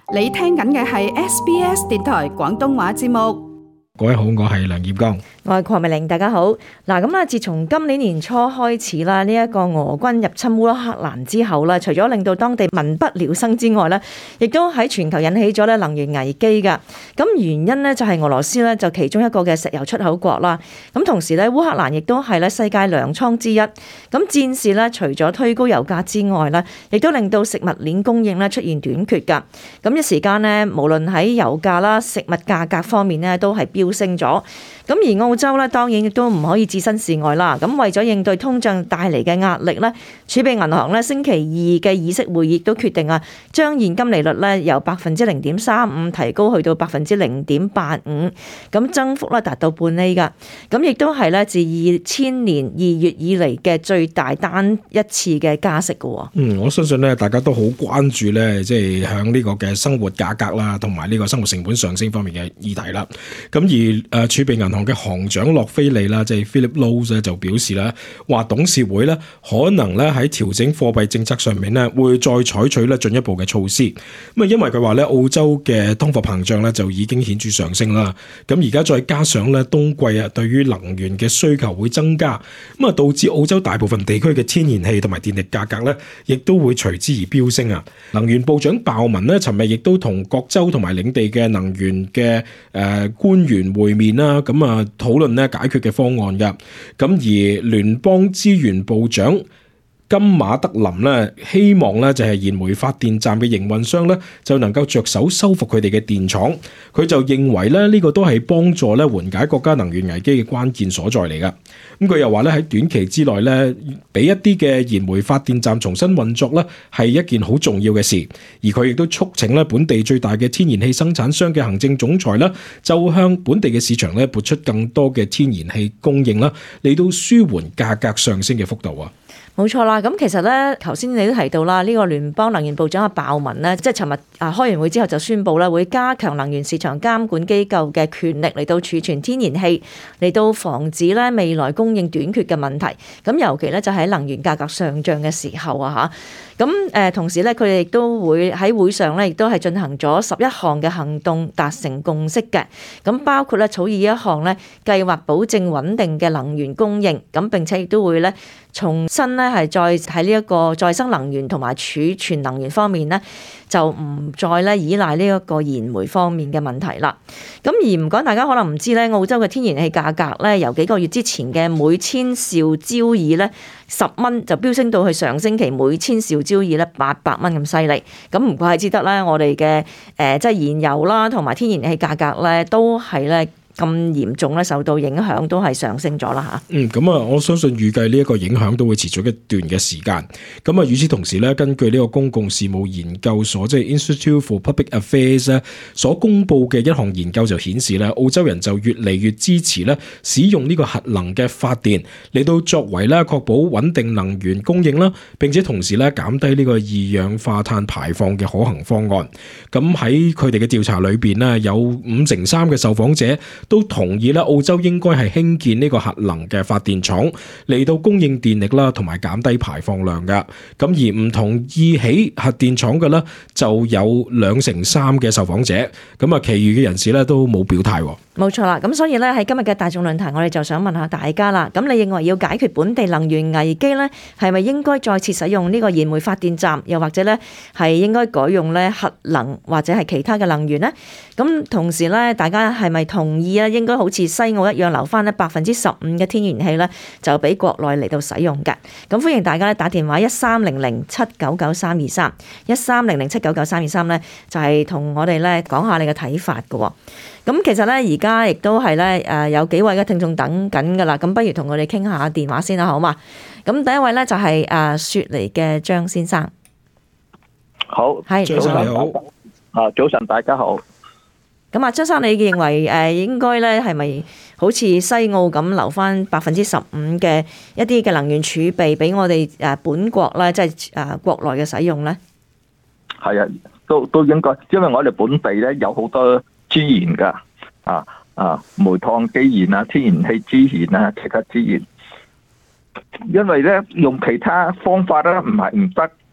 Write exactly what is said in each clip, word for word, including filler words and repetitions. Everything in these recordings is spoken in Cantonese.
你聽緊嘅係 S B S 電台廣東話節目。 各位好，我係梁業剛， 我係鄺美玲，大家好。嗱，咁啊，自從今年年初開始啦，呢一個俄軍入侵烏克蘭之後啦，除咗令到當地民不聊生之外咧，亦都喺全球引起咗咧能源危機噶。咁原因呢，就係俄羅斯咧就其中一個嘅石油出口國啦。咁同時咧烏克蘭亦都係咧世界糧倉之一。咁戰事咧除咗推高油價之外咧，亦都令到食物鏈供應咧出現短缺噶。咁一時間呢，無論喺油價啦、食物價格方面呢，都係飆升咗。咁而澳洲咧，當然亦都唔可以置身事外啦。咁為咗應對通脹帶嚟嘅壓力咧，儲備銀行咧星期二嘅議息會議都決定啊，將現金利率咧由百分之零點三五提高去到百分之零點八五，咁增幅咧達到半厘噶。咁亦都係咧自二千年二月以嚟嘅最大單一次嘅加息噶。 嗯，我相信咧，大家都好關注咧，即係響呢個嘅生活價格啦，同埋呢個生活成本上升方面嘅議題啦。咁而誒儲備銀行嘅行長洛菲利啦，即係 Philip Lowe 咧就表示啦，話董事會咧可能咧喺調整貨幣政策上面咧會再採取咧進一步嘅措施。咁啊，因為佢話咧澳洲嘅通貨膨脹咧就已經顯著上升啦。咁而家再加上咧冬季啊，對於能源嘅需求會增加，咁啊導致澳洲大部分地區嘅天然氣同埋電力價格咧，亦都會隨之而飆升啊。能源部長鮑文咧，尋日亦都同各州同埋領地嘅能源嘅誒官員會面啦，咁啊討論咧解決嘅方案噶。咁而聯邦資源部長金馬德林咧，希望咧就係燃煤發電站嘅營運商咧，就能夠着手修復佢哋嘅電廠。佢就認為咧呢個都係幫助咧緩解國家能源危機嘅關鍵所在嚟噶。咁佢又話咧喺短期之內咧，俾一啲嘅燃煤發電站重新運作咧，係一件好重要嘅事。而佢亦都促請咧本地最大嘅天然氣生產商嘅行政總裁咧，就向本地嘅市場咧撥出更多嘅天然氣供應啦，嚟到舒緩價格上升嘅幅度啊。 冇錯啦，咁其實咧，頭先你都提到啦，呢個聯邦能源部長阿鮑文呢，即係尋日啊開完會之後就宣布啦，會加強能源市場監管機構嘅權力嚟到儲存天然氣，嚟到防止咧未來供應短缺嘅問題。咁尤其咧就喺能源價格上漲嘅時候啊嚇，咁誒同時咧佢哋亦都會喺會上咧亦都係進行咗十一項嘅行動達成共識嘅。咁包括咧草擬一項咧計劃保證穩定嘅能源供應，咁並且亦都會咧重新咧係再喺呢一個再生能源同埋儲存能源方面咧，就唔再咧依賴呢一個燃煤方面嘅問題啦。咁而唔講，大家可能唔知咧，澳洲嘅天然氣價格咧，由幾個月之前嘅每千兆焦耳咧十蚊，就飆升到去上星期每千兆焦耳咧八百蚊咁犀利。咁唔怪之得咧，我哋嘅誒即係燃油啦，同埋天然氣價格咧，都係咧咁嚴重咧，受到影響都係上升咗啦嚇。 嗯，咁啊，我相信預計呢一個影響都會持續一段嘅時間。咁啊，與此同時咧，根據呢個公共事務研究所即係 Institute for Public Affairs 咧所公佈嘅一項研究就顯示咧，澳洲人就越嚟越支持咧使用呢個核能嘅發電嚟到作為咧確保穩定能源供應啦，並且同時咧減低呢個二氧化碳排放嘅可行方案。咁喺佢哋嘅調查裏邊咧，有五成三嘅受訪者都同意咧，澳洲應該係興建呢個核能嘅發電廠嚟到供應電力啦，同埋減低排放量噶。咁而唔同意起核電廠嘅咧，就有兩成三嘅受訪者。咁啊，其餘嘅人士咧都冇表態。 冇錯啦，咁所以咧喺今日嘅大眾論壇，我哋就想問下大家啦。咁你認為要解決本地能源危機咧，係咪應該再次使用呢個燃煤發電站，又或者咧係應該改用咧核能或者係其他嘅能源呢？咁同時咧，大家係咪同意啊？應該好似西澳一樣留翻咧百分之十五嘅天然氣咧，就俾國內嚟到使用嘅。咁歡迎大家咧打電話一三零零七九九三二三一三零零七九九三二三咧，就係同我哋咧講下你嘅睇法嘅。咁其實咧而家亦都係咧誒有幾位嘅聽眾等緊㗎啦。咁不如同我哋傾下電話先啦，好嘛？咁第一位咧就係誒雪梨嘅張先生。 好， 係張生你好。 啊，早晨大家好。 咁啊，張生，你認為誒應該咧係咪好似西澳咁留翻百分之十五嘅一啲嘅能源儲備俾我哋誒本國咧，即係誒國內嘅使用咧？ 係啊，都都應該，因為我哋本地咧有好多資源㗎，啊啊煤炭資源啊、天然氣資源啊、其他資源。因為咧用其他方法咧唔係唔得，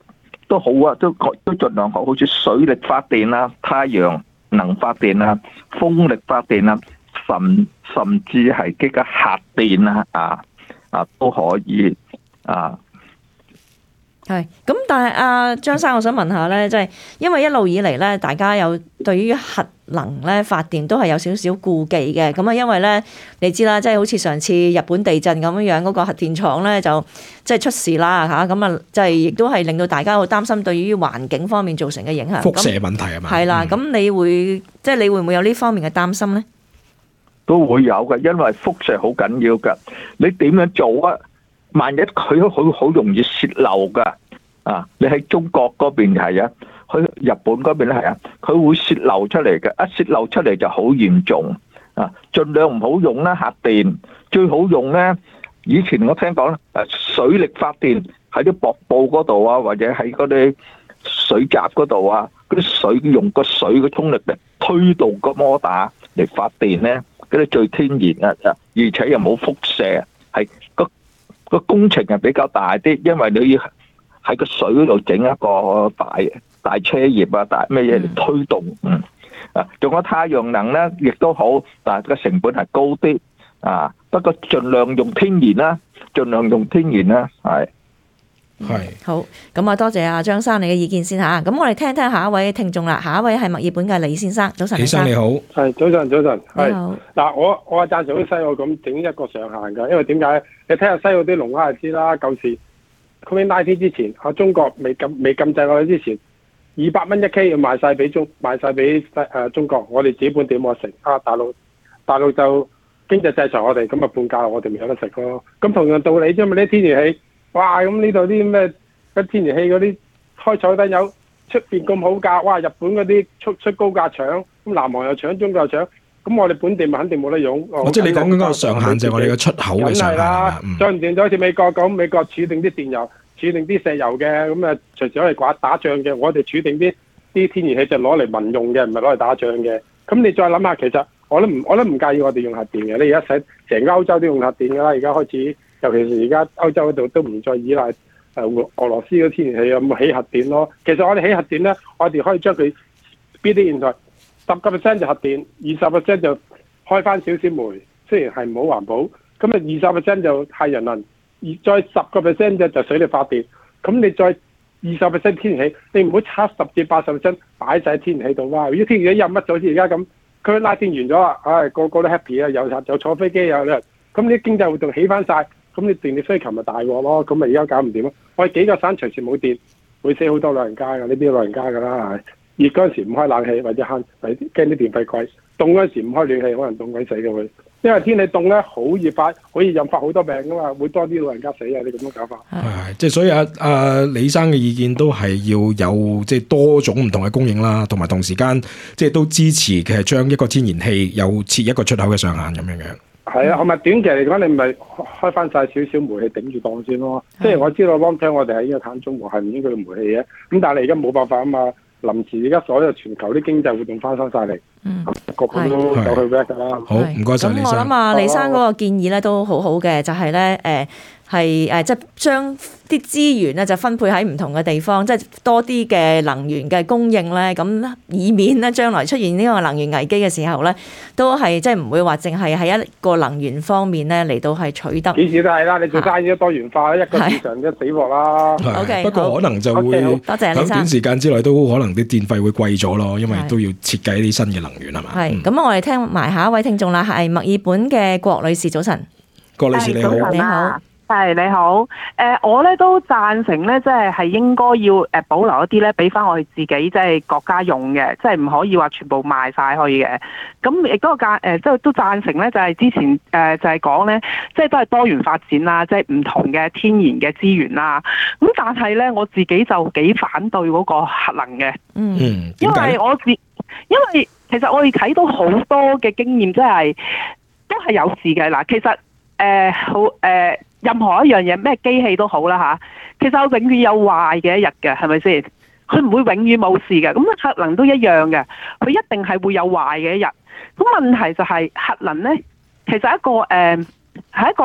都好啊，都都盡量學，好似水力發電啦、太陽能發電啦、風力發電啦，甚甚至係呢個核電啦，啊啊都可以啊。 係，咁但係阿張生，我想問下咧，即係因為一路以嚟咧，大家有對於核能咧發電都係有少少顧忌嘅。咁啊，因為咧你知啦，即係好似上次日本地震咁樣樣，嗰個核電廠咧就即係出事啦嚇，咁啊即係亦都係令到大家好擔心對於環境方面造成嘅影響。 輻射問題係嘛？ 係啦，咁你會即係你會唔會有呢方面嘅擔心咧？ 都會有嘅，因為輻射好緊要㗎。你點樣做啊？萬一佢好好容易泄漏噶，啊！你喺中國嗰邊係啊，去日本嗰邊咧係啊，佢會泄漏出嚟嘅，一泄漏出嚟就好嚴重啊！盡量唔好用啦，核電最好用咧。以前我聽講咧，誒水力發電喺啲瀑布嗰度啊，或者喺嗰啲水閘嗰度啊，嗰啲水用個水嘅衝力嚟推動個摩打嚟發電咧，嗰啲最天然啊，而且又冇輻射，係個。個工程係比較大啲，因為你要喺個水嗰度整一個大大車葉啊，大咩嘢嚟推動，嗯啊，仲有太陽能咧，亦都好，但係個成本係高啲啊。不過盡量用天然啦，盡量用天然啦，係係好。咁啊，多謝阿張生你嘅意見先嚇。咁我哋聽聽下一位聽眾啦。下一位係墨爾本嘅李先生，早晨。 李生你好， 係早晨，早晨。 你好。 嗱，我我係贊成啲西澳咁整一個上限㗎，因為點解？你睇下西澳啲龍蝦就知啦。舊時 Covid 十九 之前，啊中國未禁未禁制我哋之前，二百蚊一 K 要賣晒俾中賣曬俾誒中國，我哋自己本地冇得食。啊大陸大陸就經濟制裁我哋，咁啊半價我哋咪有得食咯。咁同樣道理啫嘛，啲天然氣，哇咁呢度啲咩嗰天然氣嗰啲開採燈油出邊咁好價，哇日本嗰啲出出高價搶，咁南韓又搶，中國又搶。咁我哋本地咪肯定冇得用。 哦，即係你講緊嗰個上限就係我哋嘅出口嘅上限啦。 再唔掂就好似美國咁，美國儲定啲電油、儲定啲石油嘅，咁啊隨時可以打打仗嘅。我哋儲定啲啲天然氣就攞嚟民用嘅，唔係攞嚟打仗嘅。咁你再諗下，其實我都唔我都唔介意我哋用核電嘅。你而家使成個歐洲都用核電㗎啦，而家開始，尤其是而家歐洲嗰度都唔再依賴誒俄羅斯嘅天然氣咁起核電咯。其實我哋起核電咧，我哋可以將佢邊啲現在。十個 percent 就核電，二十 percent 就開翻少少煤，雖然係唔好環保。咁啊，二十 percent 就太陽能，而再十個 percent 就就水力發電。咁你再二十 percent 天然氣，你唔好差十至八十 percent 擺晒天然氣度哇！如果天然氣入乜咗，好似而家咁，佢拉電完咗啊，唉、哎，個個都 happy 啊，又又坐飛機又咧，咁啲經濟活動起翻晒，咁你電力需求咪大鑊咯？咁咪而家搞唔掂咯？我哋幾個省隨時冇電，會死好多老人家㗎，呢啲老人家㗎啦。熱嗰陣時唔開冷氣或者慳，係驚啲電費貴；凍嗰陣時唔開暖氣，可能凍鬼死嘅會。因為天氣凍咧，好易發，可以引發好多病噶嘛，會多啲老人家死啊！你咁樣搞法。 係，即係所以阿阿李生嘅意見都係要有即係多種唔同嘅供應啦，同埋同時間即係都支持嘅將一個天然氣有設一個出口嘅上限咁樣樣。 係啊，係咪短期嚟講，你咪開翻晒少少煤氣頂住檔先咯。即係我知道 long term 我哋喺呢個碳中和係唔應該用煤氣嘅，咁但係你而家冇辦法啊嘛。臨時而家所有全球啲經濟活動翻返晒嚟，嗯，個個都走去 work 㗎啦。 好，唔該晒李生。 咁我諗啊，李生嗰個建議咧都好好嘅，就係咧誒係誒即係將啲資源咧就分配喺唔同嘅地方，即係多啲嘅能源嘅供應咧，咁以免咧將來出現呢個能源危機嘅時候咧，都係即係唔會話淨係喺一個能源方面咧嚟到係取得。 以前都係啦，你做生意都多元化，一個市場一死鑊啦。 OK， 不過可能就會多謝李生。喺短時間之內都可能啲電費會貴咗咯，因為都要設計一啲新嘅能源係嘛。 係，咁我哋聽埋下一位聽眾啦，係墨爾本嘅郭女士，早晨。 郭女士你好， 你好。 係你好，誒、呃、我咧都贊成咧，即係係應該要誒保留一啲咧，俾翻我哋自己即係國家用嘅，即係唔可以話全部賣晒去嘅。咁亦都贊誒，即係都贊成咧，就係之前誒、呃、就係講咧，即係都係多元發展啦，即係唔同嘅天然嘅資源啦。咁但係咧，我自己就幾反對嗰個核能嘅， 嗯， 因為我自因為其實我哋睇到好多嘅經驗，即係都係有事嘅嗱。其實誒、呃、好誒。呃任何一樣嘢，咩機器都好啦嚇，其實我永遠有壞嘅一日嘅，係咪先？佢唔會永遠冇事嘅。咁核能都一樣嘅，佢一定係會有壞嘅一日。咁問題就係核能咧，其實一個誒係、呃、一個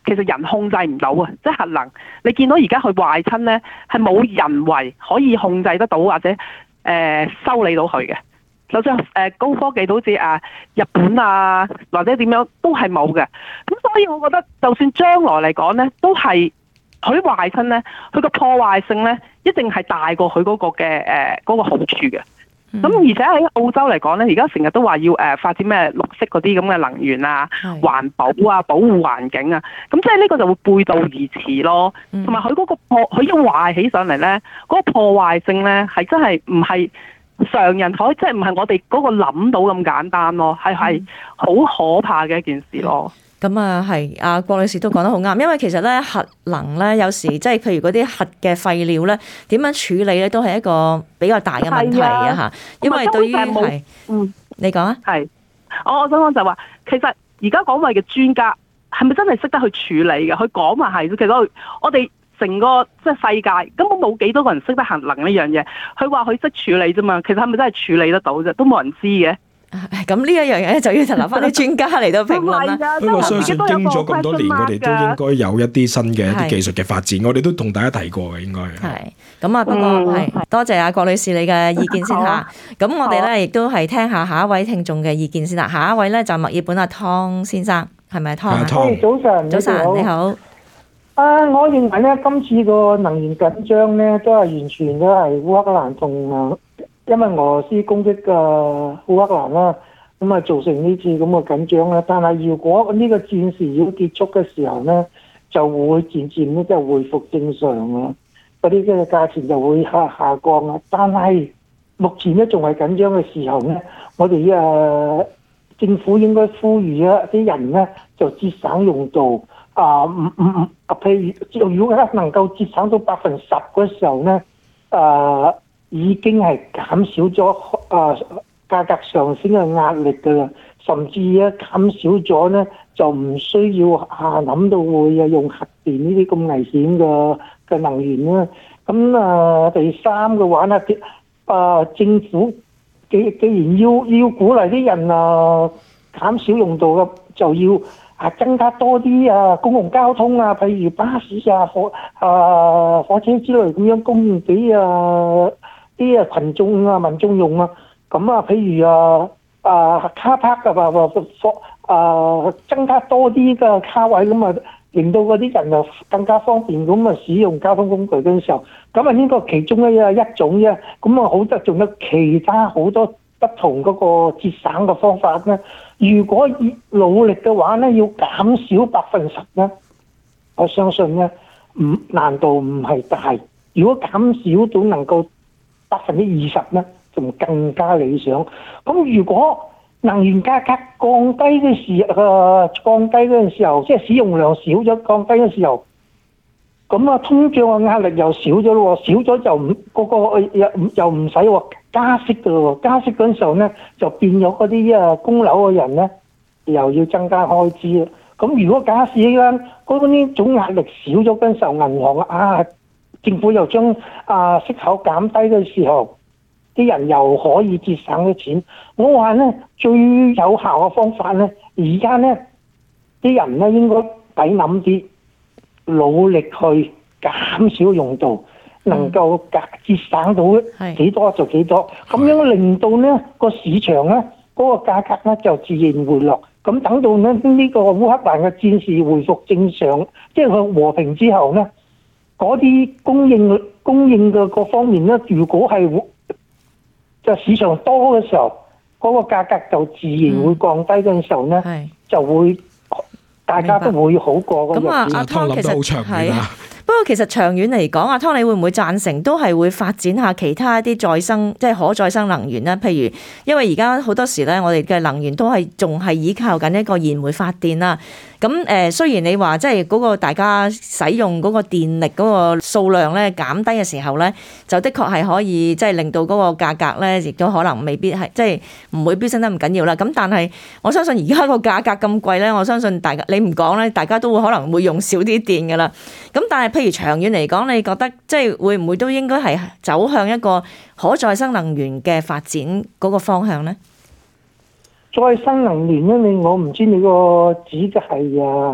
其實人控制唔到啊，即係核能。你見到而家佢壞親咧，係冇人為可以控制得到或者誒、呃、修理到佢嘅。就算誒高科技，好似啊日本啊或者點樣都係冇嘅。咁所以我覺得，就算將來嚟講咧，都係佢壞親咧，佢個破壞性咧一定係大過佢嗰個嘅誒嗰個好處嘅。咁、嗯、而且喺澳洲嚟講咧，而家成日都話要誒發展咩綠色嗰啲咁嘅能源啊、環保啊、保護環境啊，咁即係呢個就會背道而馳咯。同埋佢嗰個破，佢一壞起上嚟咧，嗰、嗰個破壞性咧係真係唔係常人可以，即係唔係我哋嗰個諗到咁簡單咯，係係好可怕嘅一件事咯。 咁啊，係阿郭女士都講得好啱，因為其實咧核能咧有時即係譬如嗰啲核嘅廢料咧，點樣處理咧都係一個比較大嘅問題啊嚇。因為對於係，嗯，你講啊，係，我我想講就話，其實而家講話嘅專家係咪真係識得去處理嘅？佢講話係，其實我哋成個即係世界根本冇幾多個人識得核能呢樣嘢。佢話佢識處理啫嘛，其實係咪真係處理得到啫？都冇人知嘅。咁呢一樣嘢咧，就要留翻啲專家嚟到評論啦。 不過我相信經咗咁多年，我哋都應該有一啲新嘅一啲技術嘅發展，我哋都同大家提過嘅，應該係。咁啊，不過係多謝阿郭女士你嘅意見先嚇。咁我哋咧亦都係聽下下一位聽眾嘅意見先啦。下一位咧就墨爾本阿湯先生，係咪湯啊？ 早晨， 早晨，你好。 啊，我認為咧，今次個能源緊張咧，都係完全都係烏克蘭同啊。因為俄羅斯攻擊嘅烏克蘭啦，咁啊造成呢次咁嘅緊張啦。但係如果呢個戰事要結束嘅時候咧，就會漸漸咧即係恢復正常啊，嗰啲嘅價錢就會下下降啊。但係目前咧仲係緊張嘅時候咧，我哋誒政府應該呼籲啊啲人咧就節省用度啊，唔唔唔啊，譬如如果能夠節省到百分十嘅時候咧，誒、啊。已經係減少咗啊價格上升嘅壓力㗎啦，甚至咧減少咗咧就唔需要啊諗到會啊用核電呢啲咁危險嘅嘅能源啦。咁啊第三嘅話咧，啊政府既既然要要鼓勵啲人啊減少用度嘅，就要啊增加多啲啊公共交通啊，譬如巴士啊、火啊火車之類咁樣供應俾啊啲啊群眾啊民眾用啊，咁啊譬如啊啊卡帕嘅話啊增加多啲嘅卡位，咁啊令到嗰啲人啊更加方便咁啊使用交通工具嘅時候，咁啊呢個其中一一種啫，咁啊好多仲有其他好多不同嗰個節省嘅方法咧。如果努力嘅話咧，要減少百分十咧，我相信咧唔難度唔係大。如果減少到能夠百分之二十咧，仲更加理想。咁如果能源價格降低嘅時候，呃、降低嗰陣時候，即係使用量少咗，降低嘅時候，咁啊通脹嘅壓力又少咗咯，少咗就唔嗰個又又唔使喎加息嘅咯，加息嗰陣時候咧就變咗嗰啲啊供樓嘅人咧又要增加開支啦。咁如果假使咧嗰啲總壓力少咗嗰陣時候，銀行啊政府又將啊息口減低嘅時候，啲人又可以節省啲錢。我話咧最有效嘅方法咧，而家咧啲人咧應該抵諗啲，努力去減少用度，能夠節省到幾多就幾多，咁樣令到咧個市場咧嗰個價格咧就自然回落。咁等到咧呢個烏克蘭嘅戰事回復正常，即係佢和平之後咧，嗰啲供應供應嘅各方面咧，如果係就市場多嘅時候，嗰、那個價格就自然會降低嘅時候咧，嗯、就會大家都會好過。 咁啊，阿湯其實係。不過其實長遠嚟講，阿湯你會唔會贊成都係會發展下其他一啲再生即係可再生能源咧？譬如因為而家好多時咧，我哋嘅能源都係仲係依靠緊一個燃煤發電啦。咁誒，雖然你話即係嗰個大家使用嗰個電力嗰個數量咧減低嘅時候咧，就的確係可以即係令到嗰個價格咧，亦都可能未必係即係唔會飆升得咁緊要啦。咁但係我相信而家個價格咁貴咧，我相信大家你唔講咧，大家都會可能會用少啲電噶啦。咁但係譬如長遠嚟講，你覺得即係會唔會都應該係走向一個可再生能源嘅發展嗰個方向咧？ 再生能源咧，你我唔知你個指嘅係啊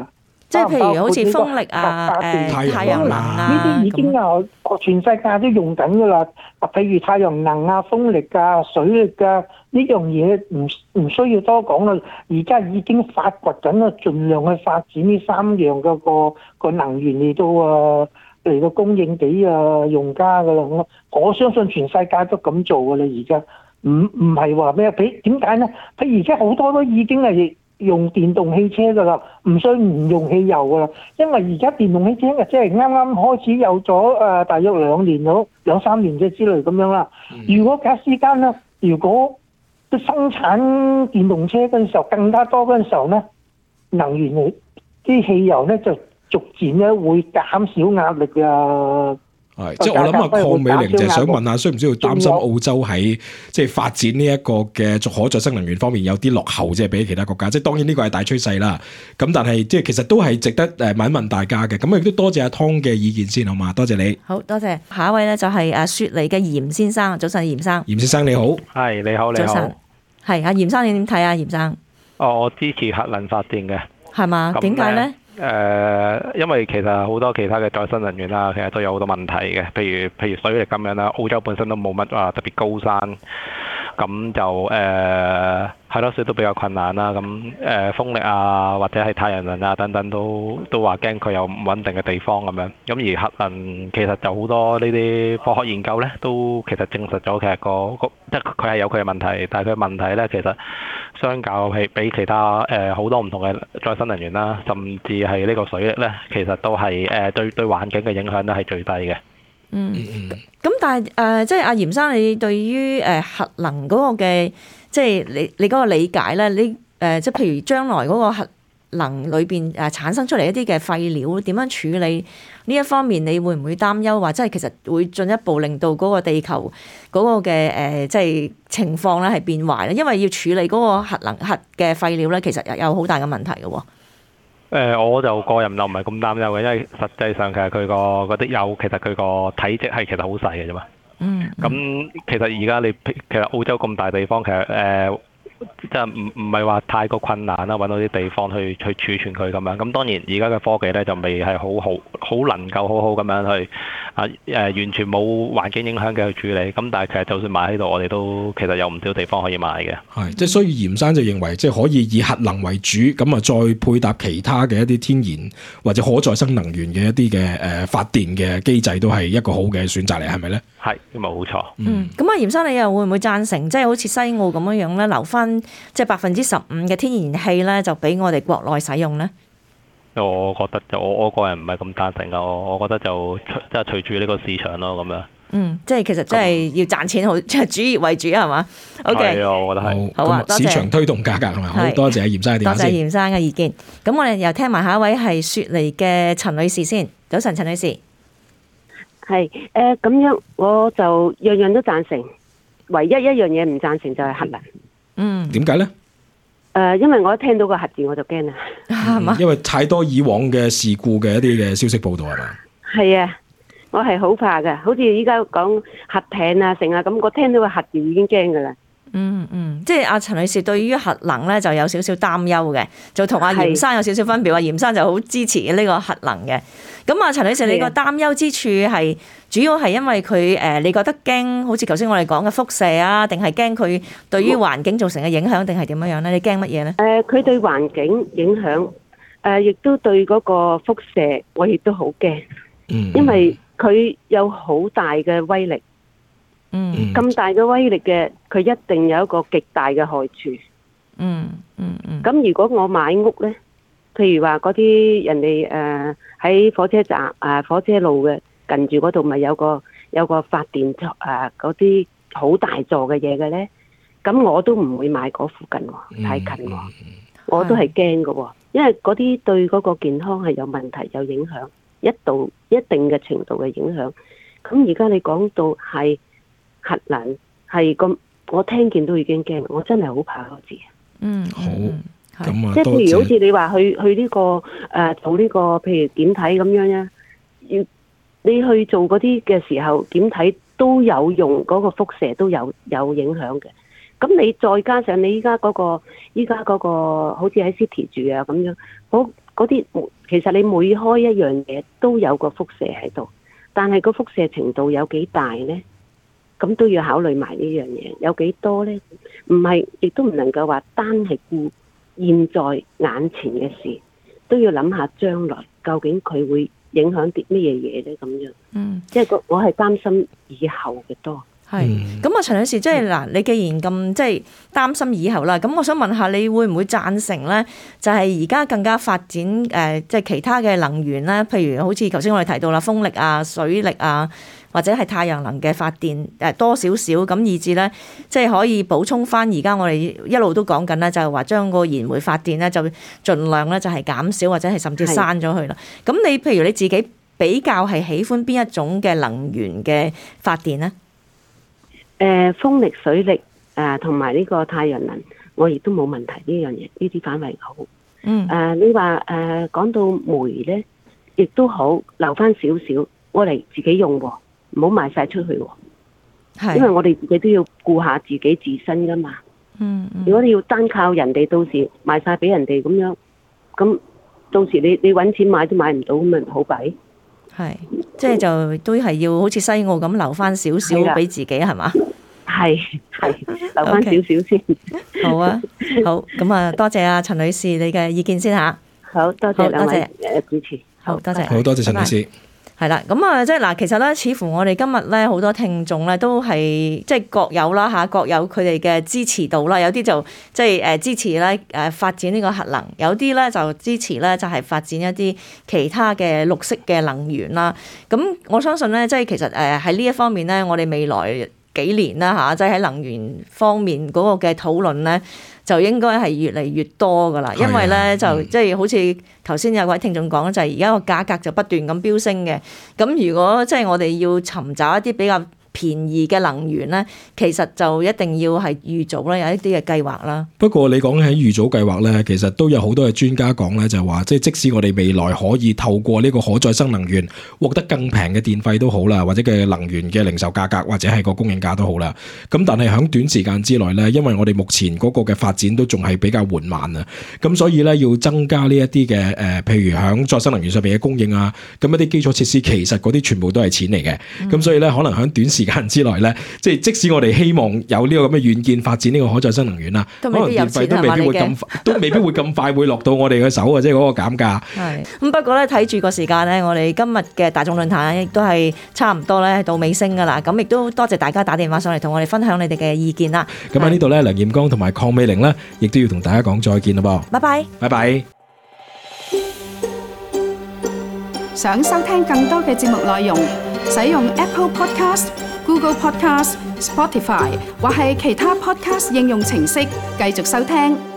即係譬如好似風力啊、誒太陽能啊呢啲已經啊，全世界都用緊噶啦。譬如太陽能啊、風力啊、水力啊，呢樣嘢唔唔需要多講啦。而家已經發掘緊啦，盡量去發展呢三樣嘅個個能源嚟到啊嚟到供應俾啊用家噶啦。我我相信全世界都咁做噶啦。而家唔唔係話咩？俾點解咧？佢而家好多都已經係用電動汽車噶啦，唔需唔用汽油噶啦。因為而家電動汽車嘅即係啱啱開始有咗誒、呃，大約兩年到兩三年嘅之類咁樣啦。如果假時間咧，如果都生產電動車嗰陣時候更加多嗰陣時候咧，能源嚟啲汽油咧就逐漸咧會減少壓力啊。 係，即係我諗啊，鄺美玲就係想問下，需唔需要擔心澳洲喺即係發展呢一個嘅可再生能源方面有啲落後，即係比其他國家？即係當然呢個係大趨勢啦。咁但係即係其實都係值得誒問一問大家嘅。咁亦都多謝阿湯嘅意見先，好嘛？多謝你。好多謝。下一位咧就係誒雪梨嘅嚴先生，早晨嚴生。嚴先生你好。係你好，你好。早晨。係阿嚴生，你點睇啊？嚴生。哦，我支持核能發電嘅。係嘛？點解咧？誒、呃，因為其實好多其他嘅再生能源啦，其實都有好多問題嘅，譬如譬如水力咁樣啦，澳洲本身都冇乜話特別高山，咁就誒係咯，水都比較困難啦。咁誒、呃、風力啊，或者係太陽能啊等等都都話驚佢有唔穩定嘅地方咁樣。咁而核能其實就好多呢啲科學研究咧，都其實證實咗其實個個即係佢係有佢嘅問題，但係佢嘅問題咧其實相較係比其他誒好、呃、多唔同嘅再生能源啦，甚至係呢個水力咧，其實都係誒、呃、對對環境嘅影響都係最低嘅。嗯，咁但係誒、呃，即係阿嚴生，你對於誒核能嗰個嘅，即係你你嗰個理解咧，你誒、呃、即係譬如將來嗰個核能裏邊誒產生出嚟一啲嘅廢料，點樣處理呢一方面，你會唔會擔憂話，即係其實會進一步令到嗰個地球嗰個嘅誒、呃、即係情況咧係變壞咧？因為要處理嗰個核能核嘅廢料咧，其實有好大嘅問題嘅喎。誒、呃，我就個人就唔係咁擔憂嘅，因為實際上其實佢個嗰啲鈾，其實佢個體積係其實好細嘅啫嘛。嗯。咁其實而家你其實澳洲咁大地方，其實誒。呃即係唔唔係話太過困難啦，揾到啲地方去去儲存佢咁樣。咁當然而家嘅科技咧就未係好好好能夠好好咁樣去啊誒、呃、完全冇環境影響嘅去處理。咁但係其實就算買喺度，我哋都其實有唔少地方可以買嘅。係，即係所以嚴生就認為，即係可以以核能為主，咁啊再配搭其他嘅一啲天然或者可再生能源嘅一啲嘅誒發電嘅機制，都係一個好嘅選擇嚟，係咪咧？係，冇錯。嗯，咁啊嚴生，你又會唔會贊成，即係好似西澳咁樣樣咧，留翻即係百分之十五嘅天然氣咧，就俾我哋國內使用咧？我覺得就我我個人唔係咁贊成噶，我我覺得就即係隨住呢個市場咯咁樣。嗯，即係其實真係要賺錢好，即係主業為主係嘛 ？OK，係啊，我覺得係。好啊，多謝。市場推動價格係咪？好多謝嚴生嘅電話先。多謝嚴生嘅意見。咁我哋又聽埋下一位係雪梨嘅陳女士先。早晨，陳女士。係誒，咁樣我就樣樣都贊成，唯一一樣嘢唔贊成就係核能。嗯，點解咧？誒、呃，因為我一聽到個核字我就驚啦，係嘛、嗯？因為太多以往嘅事故嘅一啲嘅消息報道係嘛？係啊，我係好怕㗎，好似依家講核艇啊成啊咁，我聽到個核字已經驚噶啦。嗯嗯，即係阿陳女士對於核能咧就有少少擔憂嘅，就同阿嚴生有少少分別。阿嚴生就好支持呢個核能嘅。咁啊，陳女士，你個擔憂之處係主要係因為佢誒，你覺得驚好似頭先我哋講嘅輻射啊，定係驚佢對於環境造成嘅影響，定係點樣樣咧？你驚乜嘢咧？誒，佢對環境影響，誒，亦都對嗰個輻射，我亦都好驚。嗯，因為佢有好大嘅威力。嗯，咁大嘅威力嘅，佢一定有一個極大嘅害處。嗯嗯嗯。咁如果我買屋咧，譬如話嗰啲人哋誒喺火車站啊、火車路嘅近住嗰度，咪有個有個發電座啊，嗰啲好大座嘅嘢嘅咧，咁我都唔會買嗰附近喎，太近喎，我都係驚嘅，因為嗰啲對嗰個健康係有問題、有影響，一度一定嘅程度嘅影響。咁而家你講到係核能係咁，我聽見都已經驚，我真係好怕嗰字。嗯，好，咁啊，即係譬如好似你話去去呢、這個誒、呃、做呢、這個譬如檢體咁樣咧，要你去做嗰啲嘅時候檢體都有用，嗰、那個輻射都有有影響嘅。咁你再加上你依家嗰個依家嗰個好似喺 City 住啊咁樣，嗰嗰啲其實你每開一樣嘢都有個輻射喺度，但係個輻射程度有幾大呢？咁都要考慮埋呢樣嘢，有幾多呢？唔係，亦都唔能夠話單係顧現在眼前嘅事，都要諗下將來究竟佢會影響啲乜嘢嘢呢？咁樣，嗯，即係我係擔心以後嘅多。 係，咁啊，陳女士，即係嗱，你既然咁即係擔心以後啦，咁我想問下，你會唔會贊成咧？就係而家更加發展誒，即係其他嘅能源咧，譬如好似頭先我哋提到啦，風力啊、水力啊，或者係太陽能嘅發電誒多少少，咁以至咧，即係可以補充翻而家我哋一路都講緊咧，就係話將個燃煤發電咧，就盡量咧就係減少或者係甚至刪咗佢啦。咁你譬如你自己比較係喜歡邊一種嘅能源嘅發電咧？ 誒、呃、風力、水力誒同埋呢個太陽能，我亦都冇問題呢樣嘢，呢啲反為好。嗯。誒、呃、你話誒講到煤咧，亦都好留翻少少，我嚟自己用喎，唔好賣晒出去喎。係。因為我哋自己都要顧下自己自身噶嘛。嗯，嗯。如果你要單靠人哋，到時賣晒俾人哋咁樣，咁到時你你揾錢買都買唔到，咁咪好弊。 係，即係就都係要好似西澳咁留翻少少俾自己係嘛？係係留翻少少先。好啊，好，咁啊，多謝啊陳女士你嘅意見先嚇。好多謝兩位誒主持，好多謝， 好多謝陳女士。 係啦，咁啊，即係嗱，其實咧，似乎我哋今日咧好多聽眾咧都係即係各有啦嚇，各有佢哋嘅支持度啦。有啲就即係誒支持咧誒發展呢個核能，有啲咧就支持咧就係發展一啲其他嘅綠色嘅能源啦。咁我相信咧，即係其實誒喺呢一方面咧，我哋未來幾年啦嚇，即係喺能源方面嗰個嘅討論咧，就應該係越嚟越多噶啦，因為咧就即係好似頭先有位聽眾講，就係而家個價格就不斷咁飆升嘅。咁如果即係我哋要尋找一啲比較便宜嘅能源咧，其實就一定要係預早啦，有一啲嘅計劃啦。 不過你講喺預早計劃咧，其實都有好多嘅專家講咧，就係話即係即使我哋未來可以透過呢個可再生能源獲得更平嘅電費都好啦，或者嘅能源嘅零售價格或者係個供應價都好啦。咁但係喺短時間之內咧，因為我哋目前嗰個嘅發展都仲係比較緩慢啊，咁所以咧要增加呢一啲嘅誒，譬如喺再生能源上邊嘅供應啊，咁一啲基礎設施其實嗰啲全部都係錢嚟嘅。咁、嗯、所以咧可能喺短時間之內咧，即係即使我哋希望有呢個咁嘅軟件發展呢個可再生能源啦，可能電費都未必會咁，都未必會咁快會落到我哋嘅手啊！即係嗰個減價。係咁，不過咧睇住個時間咧，我哋今日嘅大眾論壇亦都係差唔多咧到尾聲噶啦。咁亦都多謝大家打電話上嚟同我哋分享你哋嘅意見啦。咁喺呢度咧，梁彥剛同埋鄺美玲咧，亦都要同大家講再見啦噃。拜拜，拜拜。 想收聽更多嘅節目內容，使用 Apple Podcast、Google Podcast、Spotify 或係其他 Podcast 應用程式繼續收聽。